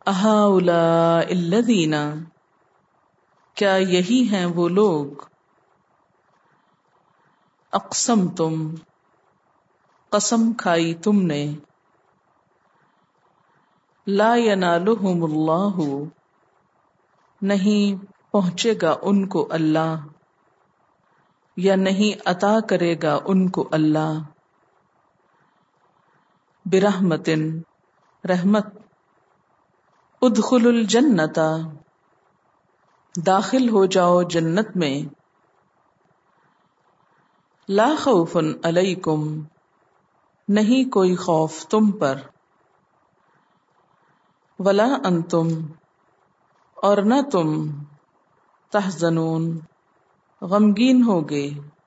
अहाउलाइल्लज़ीना, क्या यही हैं वो लोग, अक़समतुम, कसम खाई तुमने, ला यनालुहुमुल्लाहु, नहीं पहुंचेगा उनको अल्लाह, या नहीं अता करेगा उनको अल्लाह, बिरहमतिन, रहमत, उद्खुलुल जन्नता, दाखिल हो जाओ जन्नत में, ला खौफुन अलैकुम, नहीं कोई खौफ तुम पर, वला अंतुम, और न तुम, तहज़नून, गमगीन होगे।